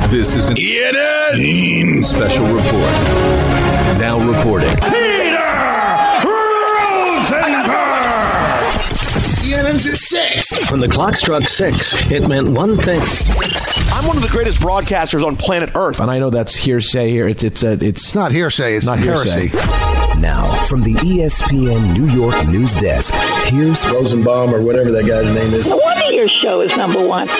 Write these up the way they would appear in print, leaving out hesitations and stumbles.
This is an ENN special report. Now reporting. Peter Rosenberg! ENN's at 6. When the clock struck 6, it meant one thing. I'm one of the greatest broadcasters on planet Earth. And I know that's hearsay here. It's not hearsay. It's not heresy. Now, from the ESPN New York news desk, here's Rosenbaum or whatever that guy's name is. No wonder your show is number one.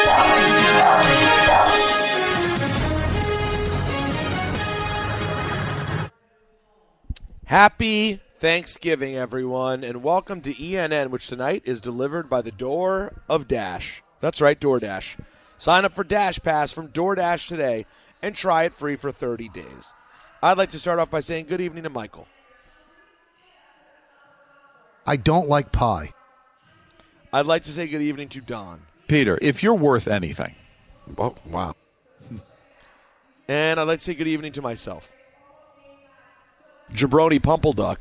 Happy Thanksgiving, everyone, and welcome to ENN, which tonight is delivered by the Door of Dash. That's right, DoorDash. Sign up for Dash Pass from DoorDash today and try it free for 30 days. I'd like to start off by saying good evening to Michael. I don't like pie. I'd like to say good evening to Don. Peter, if you're worth anything. Oh, wow. And I'd like to say good evening to myself. Jabroni Pumpleduck.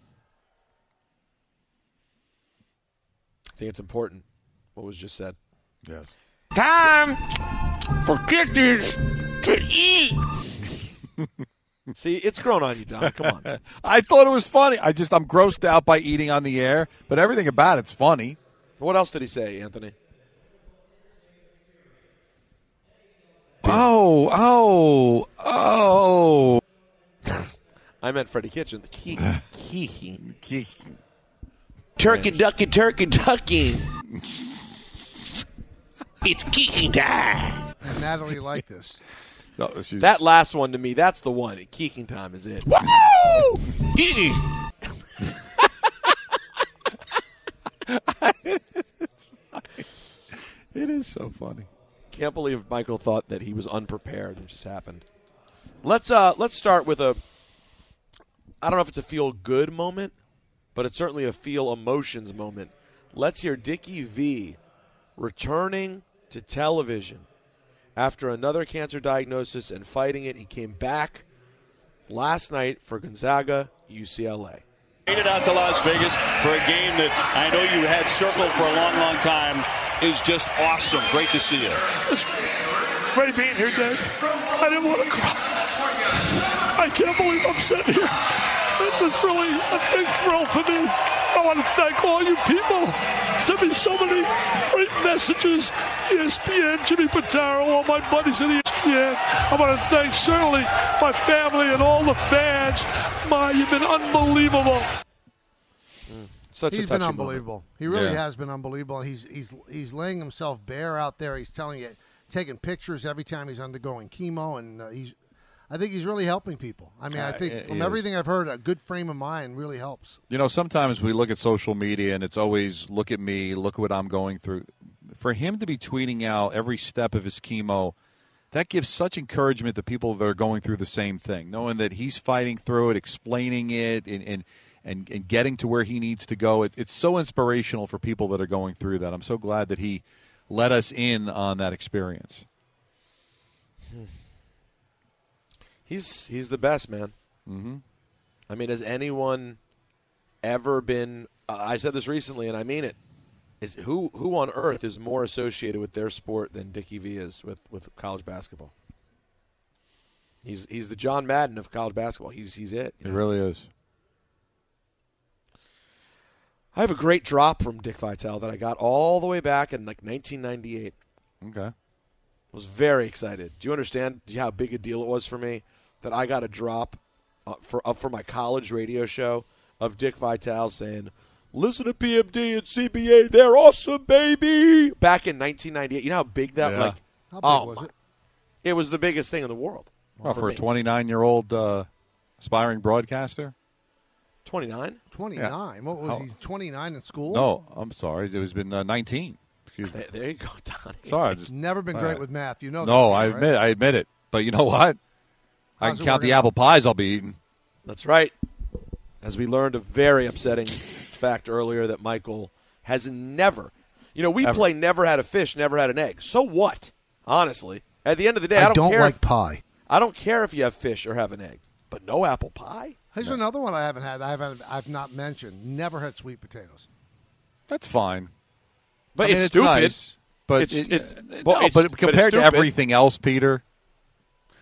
I think it's important what was just said. Yes. Time for kiddies to eat. See, it's grown on you, Don. Come on. I thought it was funny. I'm grossed out by eating on the air, but everything about it's funny. What else did he say, Anthony? Oh. I meant Freddie Kitchen. Turkey ducky. It's kicking time. And Natalie liked this. No, that last one to me, that's the one. Kicking time is it. Woo! It is so funny. Can't believe Michael thought that he was unprepared. It just happened. Let's start with I don't know if it's a feel-good moment, but it's certainly a feel-emotions moment. Let's hear Dickie V returning to television after another cancer diagnosis and fighting it. He came back last night for Gonzaga, UCLA. Made it out to Las Vegas for a game that I know you had circled for a long, long time. Is just awesome. Great to see you. It's great being here, Dave. I didn't want to cry. I can't believe I'm sitting here. It's just really a big thrill for me. I want to thank all you people. Sent me so many great messages. ESPN, Jimmy Pitaro, all my buddies at ESPN. I want to thank certainly my family and all the fans. You've been unbelievable. He's been unbelievable. He really has been unbelievable. He's laying himself bare out there. He's telling you, taking pictures every time he's undergoing chemo, and I think he's really helping people. I mean, I think from everything I've heard, a good frame of mind really helps. You know, sometimes we look at social media and it's always, look at me, look what I'm going through. For him to be tweeting out every step of his chemo, that gives such encouragement to people that are going through the same thing, knowing that he's fighting through it, explaining it, and getting to where he needs to go. It's so inspirational for people that are going through that. I'm so glad that he let us in on that experience. He's the best, man. Mm-hmm. I mean, has anyone ever been I said this recently, and I mean it, is who on earth is more associated with their sport than Dickie V is with college basketball? He's the John Madden of college basketball. He's it. He really is. I have a great drop from Dick Vitale that I got all the way back in like 1998. Okay. I was very excited. Do you understand how big a deal it was for me that I got a drop for my college radio show of Dick Vitale saying, "Listen to PMD and CBA, they're awesome, baby." Back in 1998. You know how big that Yeah. How big was it? It was the biggest thing in the world. Well, for a 29-year-old aspiring broadcaster? 29? 29. Yeah. What was he, 29 in school? No, I'm sorry. It was been 19. Excuse me. There you go, Donnie. Sorry. He's never been great with math. You know that. No, right? I admit it. But you know what? I How's can it count the working apple pies I'll be eating. That's right. As we learned a very upsetting fact earlier that Michael has never, we play never had a fish, never had an egg. So what? Honestly. At the end of the day, I don't care. Like pie. I don't care if you have fish or have an egg, but no apple pie. Here's another one I haven't had. I've not mentioned. Never had sweet potatoes. That's fine. But I mean, it's stupid. Nice, but it's compared to everything else, Peter,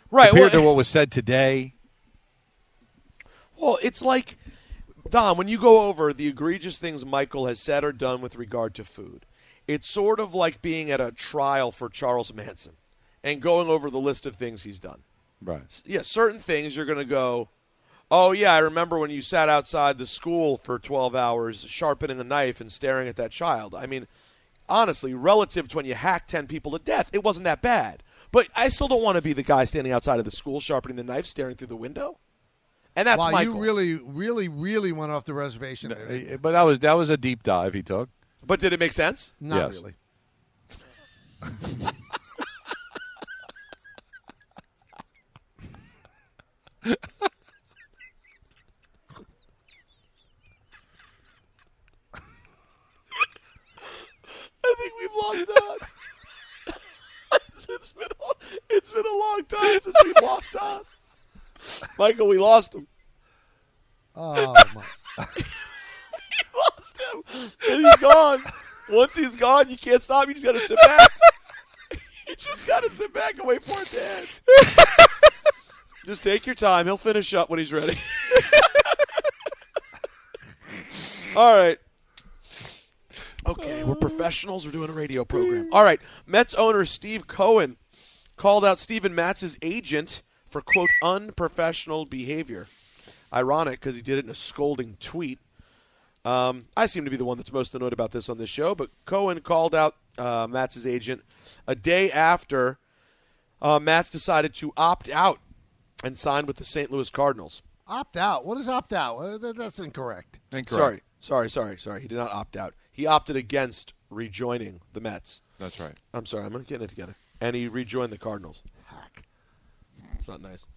Right. Compared to what was said today. Well, it's like, Don, when you go over the egregious things Michael has said or done with regard to food, it's sort of like being at a trial for Charles Manson and going over the list of things he's done. Right. Yeah, certain things you're going to go, oh, yeah, I remember when you sat outside the school for 12 hours sharpening a knife and staring at that child. I mean, honestly, relative to when you hacked 10 people to death, it wasn't that bad. But I still don't want to be the guy standing outside of the school sharpening the knife, staring through the window. And that's wow, Michael. You really went off the reservation there. But that was a deep dive he took. But did it make sense? Not yes. really. I think we've lost Don. It's been a long time since we've lost Don. Michael, we lost him. Oh, my. We lost him. And he's gone. Once he's gone, you can't stop him. You just got to sit back. You just got to sit back and wait for it to end. Just take your time. He'll finish up when he's ready. All right. Okay, we're professionals. We're doing a radio program. All right. Mets owner Steve Cohen called out Steven Matz's agent for, quote, unprofessional behavior. Ironic because he did it in a scolding tweet. I seem to be the one that's most annoyed about this on this show, but Cohen called out Matz's agent a day after Matz decided to opt out and signed with the St. Louis Cardinals. Opt out? What is opt out? That's incorrect. Incorrect. Sorry. He did not opt out. He opted against rejoining the Mets. That's right. I'm sorry. I'm getting it together. And he rejoined the Cardinals. Hack. It's not nice.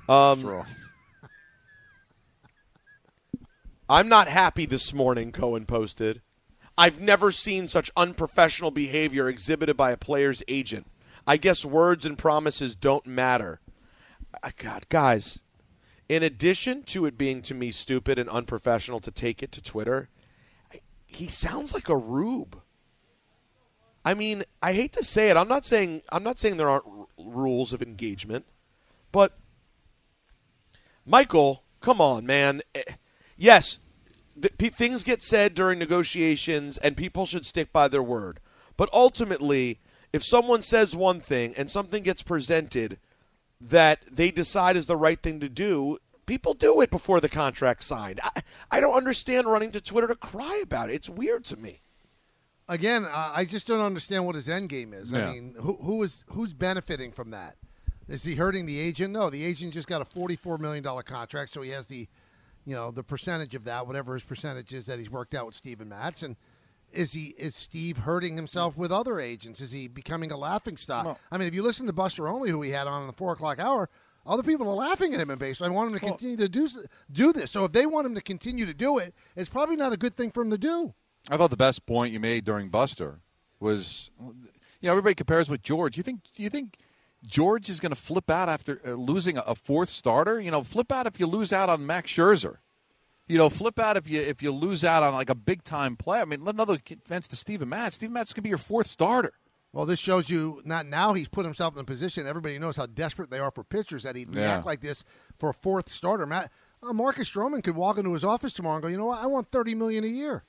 I'm not happy this morning, Cohen posted. I've never seen such unprofessional behavior exhibited by a player's agent. I guess words and promises don't matter. God, guys, in addition to it being, to me, stupid and unprofessional to take it to Twitter, he sounds like a rube. I mean, I hate to say it. I'm not saying there aren't rules of engagement, but Michael, come on, man. Yes, things get said during negotiations, and people should stick by their word. But ultimately, if someone says one thing and something gets presented that they decide is the right thing to do, people do it before the contract's signed. I don't understand running to Twitter to cry about it. It's weird to me. Again, I just don't understand what his end game is. Yeah. I mean, who's benefiting from that? Is he hurting the agent? No, the agent just got a $44 million contract, so he has the percentage of that, whatever his percentage is that he's worked out with Steven Matz. And is Steve hurting himself with other agents? Is he becoming a laughingstock? No. I mean, if you listen to Buster Olney, who he had on the 4 o'clock hour, other people are laughing at him in baseball. I want him to continue to do this. So if they want him to continue to do it, it's probably not a good thing for him to do. I thought the best point you made during Buster was, everybody compares with George. You think George is going to flip out after losing a fourth starter? Flip out if you lose out on Max Scherzer. Flip out if you lose out on like a big time player. I mean, another offense to Steven Matz. Steven Matz could be your fourth starter. Well, this shows you not now he's put himself in a position. Everybody knows how desperate they are for pitchers that he'd react like this for a fourth starter. Marcus Stroman could walk into his office tomorrow and go, you know what? I want $30 million a year.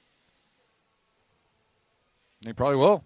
He probably will.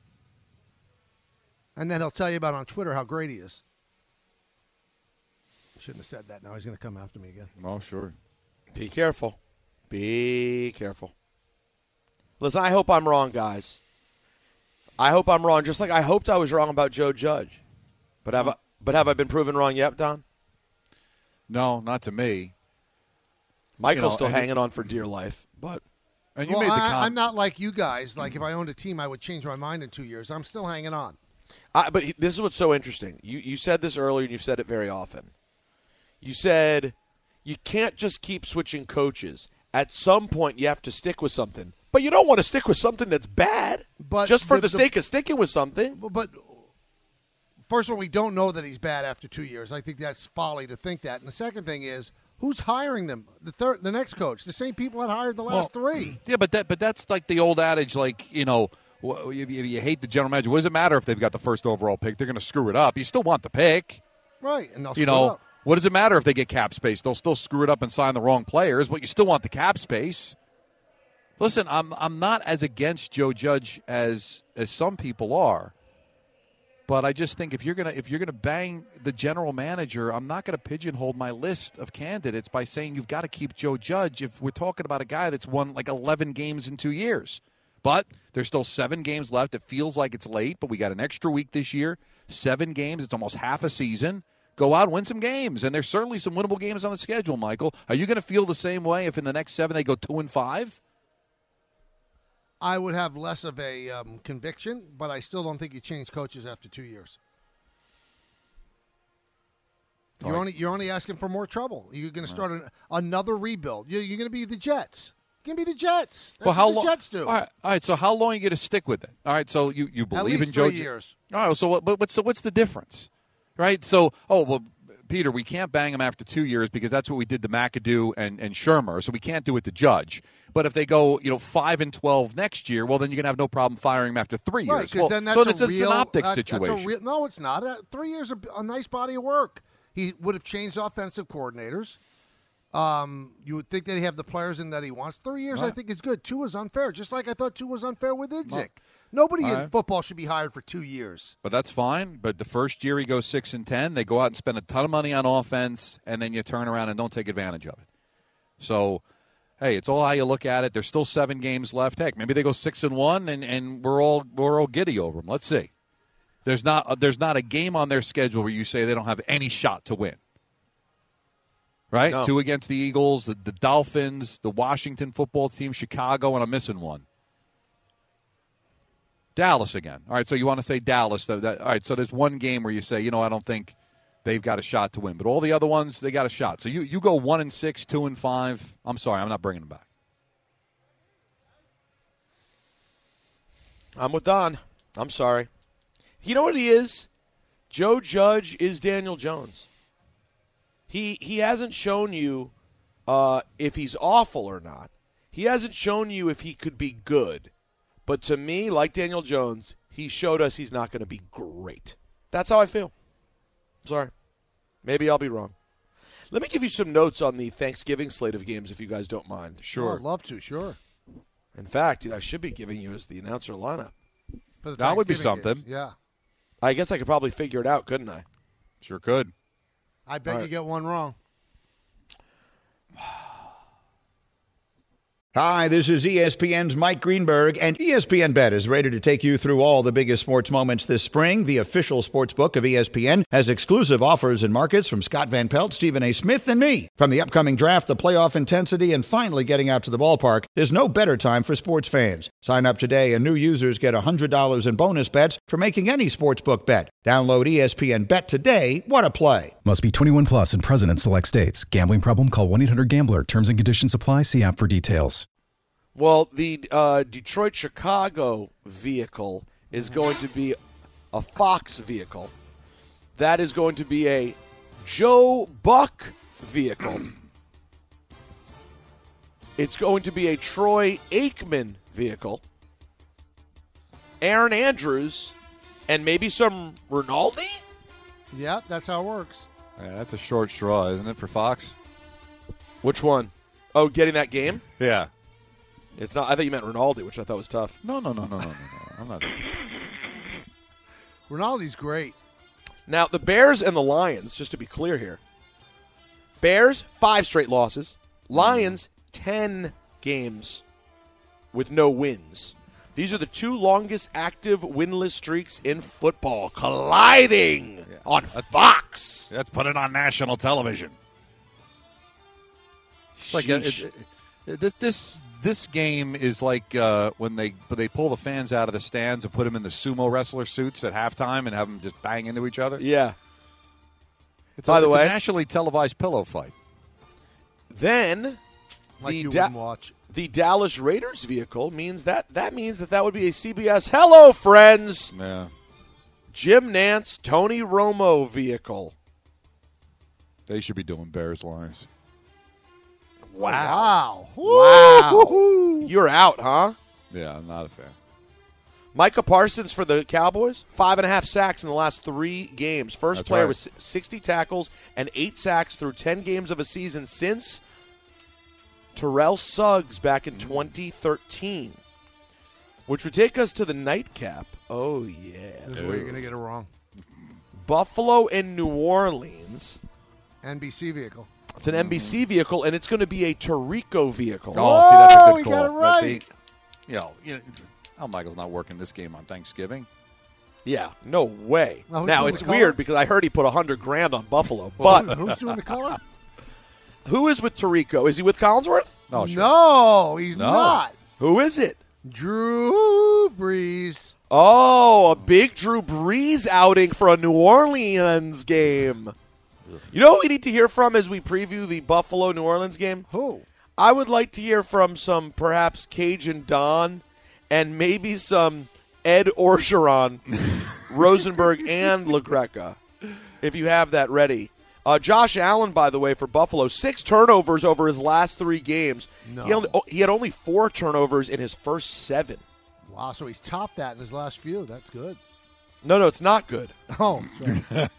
And then he'll tell you about on Twitter how great he is. Shouldn't have said that. Now he's going to come after me again. Oh, sure. Be careful. Be careful. Listen, I hope I'm wrong, guys. I hope I'm wrong, just like I hoped I was wrong about Joe Judge. But have I been proven wrong yet, Don? No, not to me. Michael's still hanging on for dear life, but. And you made the I'm not like you guys. Like, if I owned a team, I would change my mind in 2 years. I'm still hanging on. But this is what's so interesting. You said this earlier, and you've said it very often. You said you can't just keep switching coaches. At some point, you have to stick with something. But you don't want to stick with something that's bad, just for the sake of sticking with something. But first of all, we don't know that he's bad after 2 years. I think that's folly to think that. And the second thing is, who's hiring them? The next coach, the same people that hired the last three. Yeah, but that's like the old adage, like, you hate the general manager. What does it matter if they've got the first overall pick? They're going to screw it up. You still want the pick. Right, and they'll screw it up. What does it matter if they get cap space? They'll still screw it up and sign the wrong players, but you still want the cap space. Listen, I'm not as against Joe Judge as some people are, but I just think if you're gonna bang the general manager, I'm not gonna pigeonhole my list of candidates by saying you've got to keep Joe Judge if we're talking about a guy that's won like 11 games in 2 years. But there's still 7 games left. It feels like it's late, but we got an extra week this year. 7 games. It's almost half a season. Go out and win some games. And there's certainly some winnable games on the schedule, Michael. Are you going to feel the same way if in the next 7 they go 2-5? I would have less of a conviction, but I still don't think you change coaches after 2 years. You're only asking for more trouble. You're going to start another rebuild. You're going to be the Jets. You're going to be the Jets. That's what the Jets do. All right, so how long are you going to stick with it? All right, so you believe in Joe Judge? At least 3 years. All right, so what's the difference? Right? So, Peter, we can't bang him after 2 years because that's what we did to McAdoo and Shermer, so we can't do it to Judge. But if they go, 5-12 next year, well, then you're going to have no problem firing him after 3 years. Right, because then that's it's an optics situation. No, it's not. 3 years is a nice body of work. He would have changed offensive coordinators. You would think that he have the players in that he wants. 3 years, I think, is good. 2 is unfair, just like I thought 2 was unfair with Idzik. Nobody in football should be hired for 2 years. But that's fine. But the first year he goes 6-10, they go out and spend a ton of money on offense, and then you turn around and don't take advantage of it. So, hey, it's all how you look at it. There's still 7 games left. Heck, maybe they go 6-1, and we're all giddy over them. Let's see. There's not a game on their schedule where you say they don't have any shot to win. Right? No. 2 against the Eagles, the Dolphins, the Washington football team, Chicago, and I'm missing one. Dallas again. All right, so you want to say Dallas. All right, so there's one game where you say, I don't think they've got a shot to win. But all the other ones, they got a shot. So you go 1-6, 2-5. I'm sorry, I'm not bringing them back. I'm with Don. I'm sorry. You know what he is? Joe Judge is Daniel Jones. He hasn't shown you if he's awful or not. He hasn't shown you if he could be good. But to me, like Daniel Jones, he showed us he's not going to be great. That's how I feel. Sorry. Maybe I'll be wrong. Let me give you some notes on the Thanksgiving slate of games if you guys don't mind. Sure. Oh, I'd love to, sure. In fact, I should be giving you as the announcer lineup. That would be something. Games. Yeah. I guess I could probably figure it out, couldn't I? Sure could. I bet you get one wrong. Hi, this is ESPN's Mike Greenberg, and ESPN Bet is ready to take you through all the biggest sports moments this spring. The official sports book of ESPN has exclusive offers and markets from Scott Van Pelt, Stephen A. Smith, and me. From the upcoming draft, the playoff intensity, and finally getting out to the ballpark, there's no better time for sports fans. Sign up today, and new users get $100 in bonus bets for making any sportsbook bet. Download ESPN Bet today. What a play. Must be 21 plus and present in select states. Gambling problem? Call 1-800-GAMBLER. Terms and conditions apply. See app for details. Well, the Detroit-Chicago vehicle is going to be a Fox vehicle. That is going to be a Joe Buck vehicle. It's going to be a Troy Aikman vehicle. Aaron Andrews, and maybe some Rinaldi? Yeah, that's how it works. Yeah, that's a short straw, isn't it, for Fox? Which one? Oh, getting that game? Yeah. It's not. I thought you meant Rinaldi, which I thought was tough. No. I'm not. Rinaldi's great. Now, the Bears and the Lions, just to be clear here. Bears, 5 straight losses. Lions, 10 games with no wins. These are the 2 longest active winless streaks in football, colliding on Fox. Let's put it on national television. Like this game is like when they pull the fans out of the stands and put them in the sumo wrestler suits at halftime and have them just bang into each other. Yeah. It's a nationally televised pillow fight. Then like you wouldn't watch. The Dallas Raiders vehicle means that would be a CBS Hello Friends. Yeah. Jim Nantz, Tony Romo vehicle. They should be doing Bears Lions. Wow. You're out, huh? Yeah, I'm not a fan. Micah Parsons for the Cowboys, 5.5 sacks in the last 3 games. First player with 60 tackles and 8 sacks through 10 games of a season since Terrell Suggs back in 2013, which would take us to the nightcap. Oh, yeah. This is where you're going to get it wrong. Buffalo and New Orleans. NBC vehicle. It's an NBC vehicle, and it's going to be a Tirico vehicle. Oh, see, that's a good call. Got it right. Al Michael's not working this game on Thanksgiving. Yeah, no way. Now it's weird because I heard he put $100,000 on Buffalo. But who's doing the color? Who is with Tirico? Is he with Collinsworth? Oh, sure. No, he's not. Who is it? Drew Brees. Oh, a big Drew Brees outing for a New Orleans game. You know who we need to hear from as we preview the Buffalo-New Orleans game? Who? I would like to hear from some perhaps Cajun Don and maybe some Ed Orgeron, Rosenberg, and LaGreca, if you have that ready. Josh Allen, by the way, for Buffalo, 6 turnovers over his last 3 games. No. He had only 4 turnovers in his first 7. Wow, so he's topped that in his last few. That's good. No, it's not good. Oh, sorry.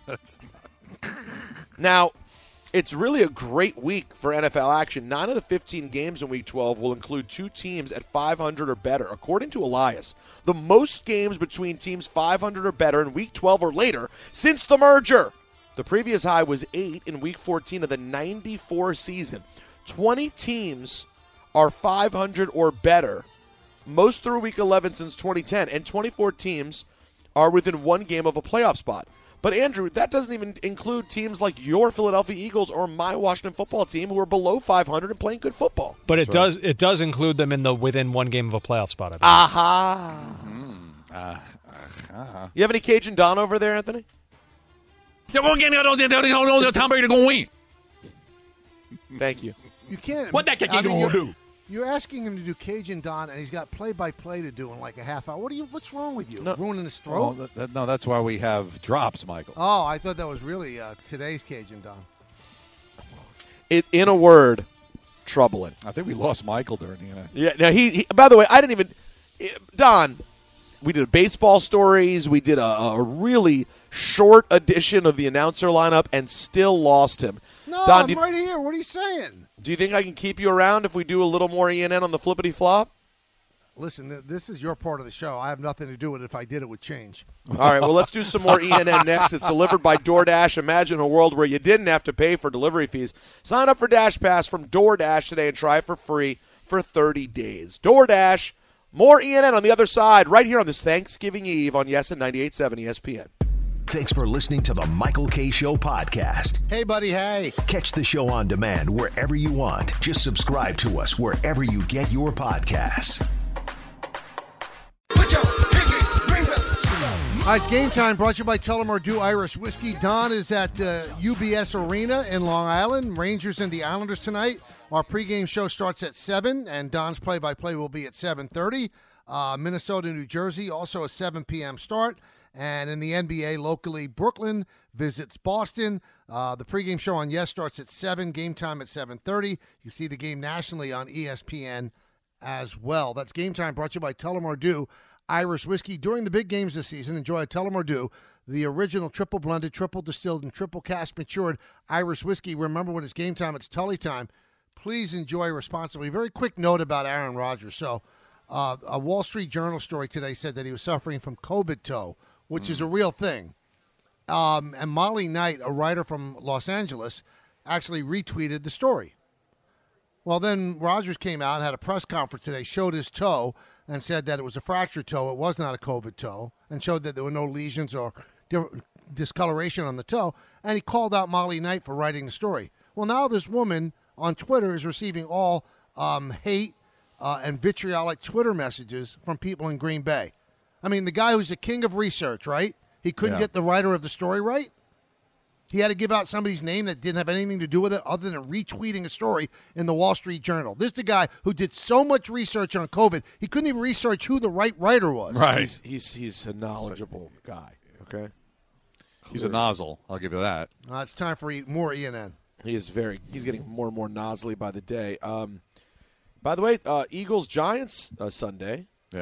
Now, it's really a great week for NFL action. 9 of the 15 games in Week 12 will include 2 teams at 500 or better, according to Elias. The most games between teams 500 or better in Week 12 or later since the merger. The previous high was 8 in Week 14 of the 94 season. 20 teams are 500 or better, most through Week 11 since 2010, and 24 teams are within 1 game of a playoff spot. But, Andrew, that doesn't even include teams like your Philadelphia Eagles or my Washington football team who are below 500 and playing good football. But it does include them in the within 1 game of a playoff spot, I believe. Aha. You have any Cajun Don over there, Anthony? Tom Brady going to win. Thank you. You can't. What that kid going to do? You're asking him to do Cajun Don, and he's got play-by-play to do in like a half hour. What's wrong with you? Ruining his throat? No, that's why we have drops, Michael. Oh, I thought that was really today's Cajun Don. In a word, troubling. I think we lost Michael during the end. Yeah. Now he. By the way, I didn't even. Don, we did baseball stories. We did a really short edition of the announcer lineup, and still lost him. No, Don, I'm right here. What are you saying? Do you think I can keep you around if we do a little more ENN on the flippity flop? Listen, this is your part of the show. I have nothing to do with it. If I did, it would change. All right, well, let's do some more ENN next. It's delivered by DoorDash. Imagine a world where you didn't have to pay for delivery fees. Sign up for Dash Pass from DoorDash today and try it for free for 30 days. DoorDash, more ENN on the other side, right here on this Thanksgiving Eve on Yes and 98.7 ESPN. Thanks for listening to the Michael K. Show podcast. Hey, buddy, hey. Catch the show on demand wherever you want. Just subscribe to us wherever you get your podcasts. All right, it's game time, brought to you by Tullamore Dew Irish Whiskey. Don is at UBS Arena in Long Island. Rangers and the Islanders tonight. Our pregame show starts at 7, and Don's play-by-play will be at 7:30. Minnesota, New Jersey, also a 7 p.m. start. And in the NBA, locally, Brooklyn visits Boston. The pregame show on Yes starts at 7, game time at 7:30. You see the game nationally on ESPN as well. That's game time, brought to you by Tullamore Dew Irish Whiskey. During the big games this season, enjoy a Tullamore Dew, the original triple blended, triple distilled, and triple cask matured Irish whiskey. Remember, when it's game time, it's Tully time. Please enjoy responsibly. Very quick note about Aaron Rodgers. So, a Wall Street Journal story today said that he was suffering from COVID toe, which is a real thing. And Molly Knight, a writer from Los Angeles, actually retweeted the story. Well, then Rodgers came out and had a press conference today, showed his toe, and said that it was a fractured toe. It was not a COVID toe, and showed that there were no lesions or discoloration on the toe. And he called out Molly Knight for writing the story. Well, now this woman on Twitter is receiving all hate and vitriolic Twitter messages from people in Green Bay. I mean, the guy who's the king of research, right? He couldn't get the writer of the story right. He had to give out somebody's name that didn't have anything to do with it other than retweeting a story in the Wall Street Journal. This is the guy who did so much research on COVID, he couldn't even research who the right writer was. Right. He's a knowledgeable guy, okay? He's a nozzle. I'll give you that. It's time for more ENN. He's getting more and more nozzly by the day. By the way, Eagles-Giants Sunday. Yeah.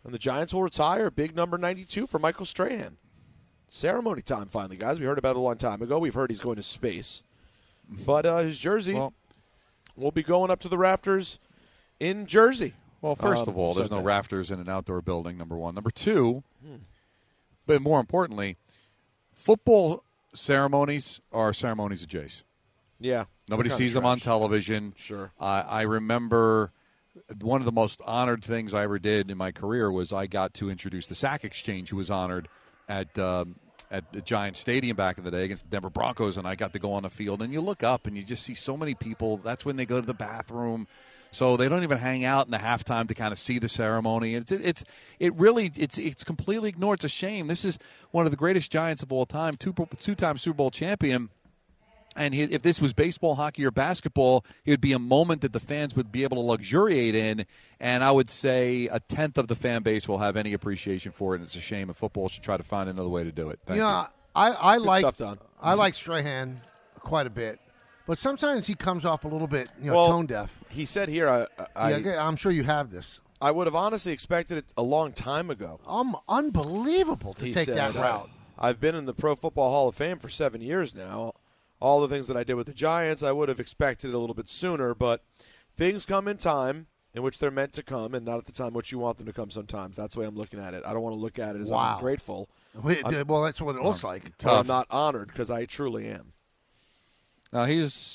And the Giants will retire big number 92 for Michael Strahan. Ceremony time finally, guys. We heard about it a long time ago. We've heard he's going to space. But his jersey will be going up to the rafters in Jersey. Well, first of all, there's no rafters in an outdoor building, number one. Number two, but more importantly, football ceremonies are ceremonies of Jace. Yeah. Nobody sees them on television. Sure. I remember one of the most honored things I ever did in my career was I got to introduce the Sack Exchange, who was honored at the Giants Stadium back in the day against the Denver Broncos, and I got to go on the field. And you look up and you just see so many people. That's when they go to the bathroom. So they don't even hang out in the halftime to kind of see the ceremony. It's completely ignored. It's a shame. This is one of the greatest Giants of all time, two-time Super Bowl champion. And if this was baseball, hockey, or basketball, it would be a moment that the fans would be able to luxuriate in. And I would say a tenth of the fan base will have any appreciation for it. And it's a shame if football should try to find another way to do it. Thank you. I like Strahan quite a bit. But sometimes he comes off a little bit, tone deaf. He said here, I'm sure you have this. I would have honestly expected it a long time ago. Unbelievable to take that route. I've been in the Pro Football Hall of Fame for 7 years now. All the things that I did with the Giants, I would have expected it a little bit sooner. But things come in time in which they're meant to come, and not at the time which you want them to come sometimes. That's the way I'm looking at it. I don't want to look at it as I'm ungrateful. Well, that's what it looks like. But I'm not honored because I truly am. Now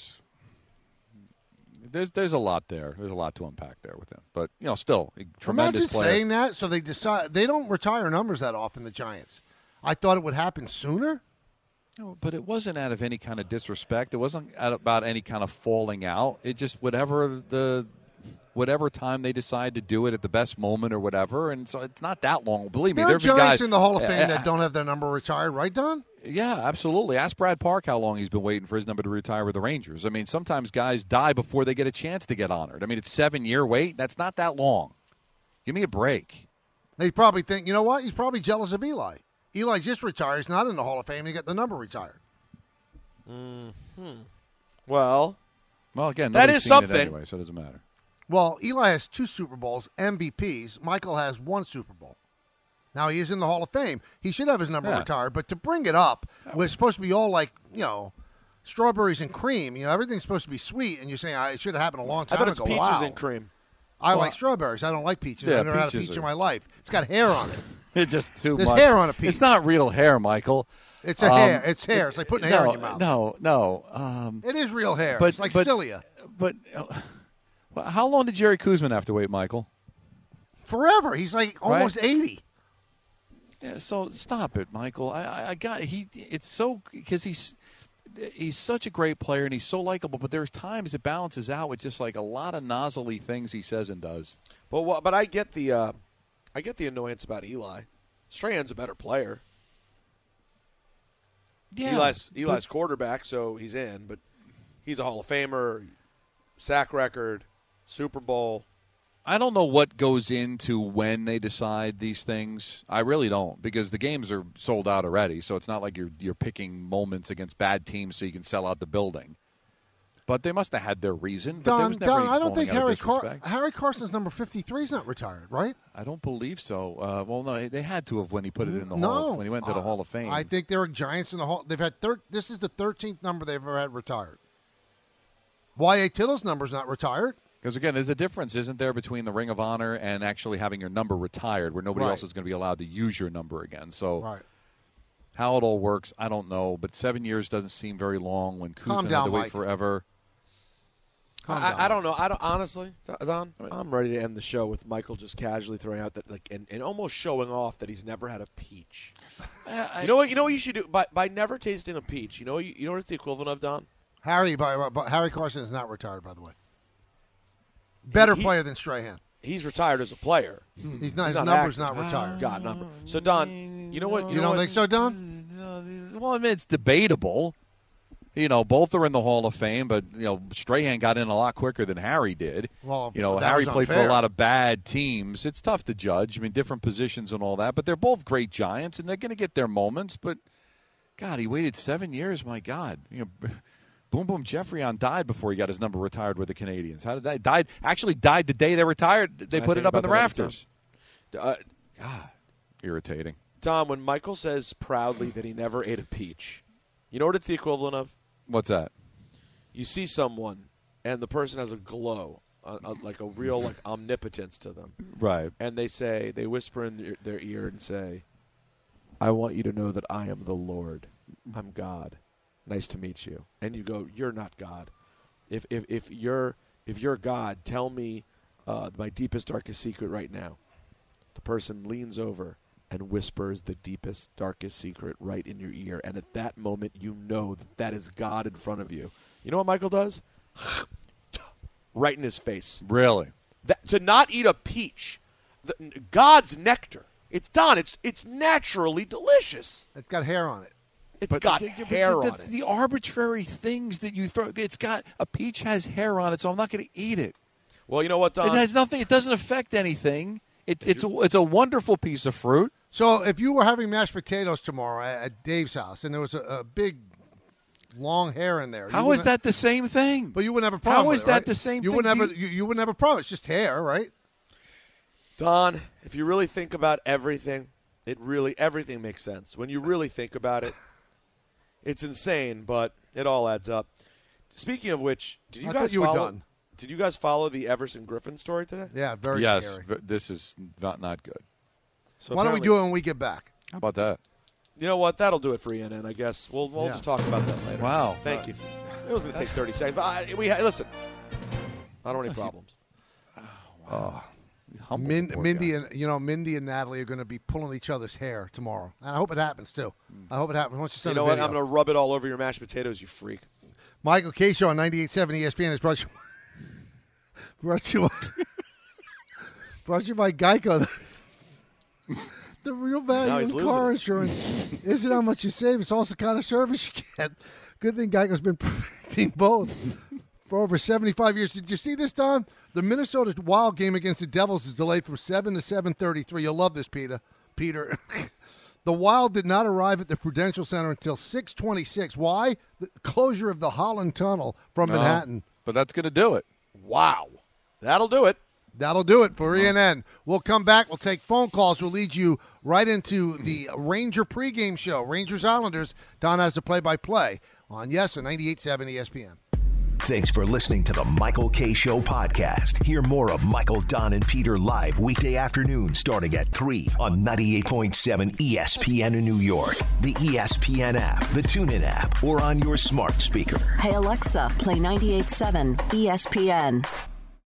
there's a lot there. There's a lot to unpack there with him. But still, tremendous player. Saying that, so they decide they don't retire numbers that often. The Giants. I thought it would happen sooner. No, but it wasn't out of any kind of disrespect. It wasn't about any kind of falling out. It just whatever time they decide to do it at the best moment or whatever. And so it's not that long. Believe me, there are Giants guys in the Hall of Fame that don't have their number retired, right, Don? Yeah, absolutely. Ask Brad Park how long he's been waiting for his number to retire with the Rangers. I mean, sometimes guys die before they get a chance to get honored. I mean, it's 7-year wait. That's not that long. Give me a break. They probably think, you know what? He's probably jealous of Eli. Eli just retired. He's not in the Hall of Fame. He got the number retired. Well, again, that is something. Anyway, so it doesn't matter. Well, Eli has 2 Super Bowls, MVPs. Michael has 1 Super Bowl. Now, he is in the Hall of Fame. He should have his number retired. But to bring it up, we're supposed to be all like, strawberries and cream. Everything's supposed to be sweet. And you're saying it should have happened a long time ago. I thought it's peaches and cream. I like strawberries. I don't like peaches. I've never had a peach in my life. It's got hair on it. It's just too There's much. There's hair on a peach. It's not real hair, Michael. It's hair. It's hair. It's like putting hair in your mouth. No. It is real hair. But, it's like cilia. But how long did Jerry Kuzman have to wait, Michael? Forever. He's like almost 80. Yeah, so stop it, Michael. It's so because he's such a great player and he's so likable, but there's times it balances out with just like a lot of nozzly things he says and does. But I get the annoyance about Eli. Strahan's a better player. Yeah, Eli's quarterback, so he's in, but he's a Hall of Famer, sack record, Super Bowl. I don't know what goes into when they decide these things. I really don't, because the games are sold out already, so it's not like you're picking moments against bad teams so you can sell out the building. But they must have had their reason. But there was never any I don't think Harry Carson's number 53 is not retired, right? I don't believe so. Well, no, they had to have when he put it in the Hall. When he went to the Hall of Fame. I think there are Giants in the Hall. They've had this is the 13th number they've ever had retired. Y.A. Tittle's number's not retired. Because, again, there's a difference, isn't there, between the Ring of Honor and actually having your number retired where nobody else is going to be allowed to use your number again. So how it all works, I don't know. But 7 years doesn't seem very long when Kuzma had to wait forever. I don't know. Honestly, Don, I'm ready to end the show with Michael just casually throwing out that, and almost showing off that he's never had a peach. You know what you should do? By never tasting a peach, you know what it's the equivalent of, Don? Harry Carson is not retired, by the way. Better player than Strahan. He's retired as a player. He's not. His number's not retired. God, number. So, Don, you know what? You don't think so, Don? Well, I mean, it's debatable. Both are in the Hall of Fame, but, Strahan got in a lot quicker than Harry did. Well, Harry played for a lot of bad teams. It's tough to judge. I mean, different positions and all that, but they're both great Giants, and they're going to get their moments. But, God, he waited 7 years. My God. Boom Boom Jeffrion died before he got his number retired with the Canadians. How did that? Died the day they retired. They put it up in the rafters. God, irritating. Tom, when Michael says proudly that he never ate a peach, you know what it's the equivalent of? What's that? You see someone, and the person has a glow, like a real like omnipotence to them. Right. And they whisper in their ear and say, I want you to know that I am the Lord. I'm God. Nice to meet you. And you go, you're not God. If you're God, tell me my deepest, darkest secret right now. The person leans over and whispers the deepest, darkest secret right in your ear. And at that moment, you know that is God in front of you. You know what Michael does? Right in his face. Really? To not eat a peach, God's nectar. It's done. It's naturally delicious. It's got hair on it. It's got hair on it. The arbitrary things that you throw. A peach has hair on it, so I'm not going to eat it. Well, you know what, Don? It has nothing. It doesn't affect anything. It's a wonderful piece of fruit. So if you were having mashed potatoes tomorrow at Dave's house and there was a big long hair in there, how is that the same thing? But you wouldn't have a problem. How is with it, that right? the same you thing? You wouldn't have a problem. It's just hair, right? Don, if you really think about everything, everything makes sense. When you really think about it, it's insane, but it all adds up. Speaking of which, did you guys follow the Everson Griffin story today? Yeah, very scary. Yes, this is not good. So why don't we do it when we get back? How about that? You know what? That'll do it for ENN, I guess. We'll just talk about that later. Wow. Thank you. It was going to take 30 seconds. But listen, I don't have any problems. Mindy and Natalie are going to be pulling each other's hair tomorrow, and I hope it happens too. I hope it happens. Once you send you know a what? video. I'm going to rub it all over your mashed potatoes, you freak. Michael K. Show on 98.7 ESPN is brought to you by Geico. The real value in car insurance isn't how much you save; it's also the kind of service you get. Good thing Geico's been perfecting both for over 75 years. Did you see this, Don? The Minnesota Wild game against the Devils is delayed from 7 to 7:33. You'll love this, Peter. The Wild did not arrive at the Prudential Center until 6:26. Why? The closure of the Holland Tunnel from Manhattan. But that's going to do it. Wow. That'll do it. That'll do it for ENN. We'll come back. We'll take phone calls. We'll lead you right into the Ranger pregame show. Rangers Islanders. Don has the play-by-play on 98.7 ESPN. Thanks for listening to the Michael K. Show podcast. Hear more of Michael, Don, and Peter live weekday afternoons starting at 3 on 98.7 ESPN in New York, the ESPN app, the TuneIn app, or on your smart speaker. Hey, Alexa, play 98.7 ESPN.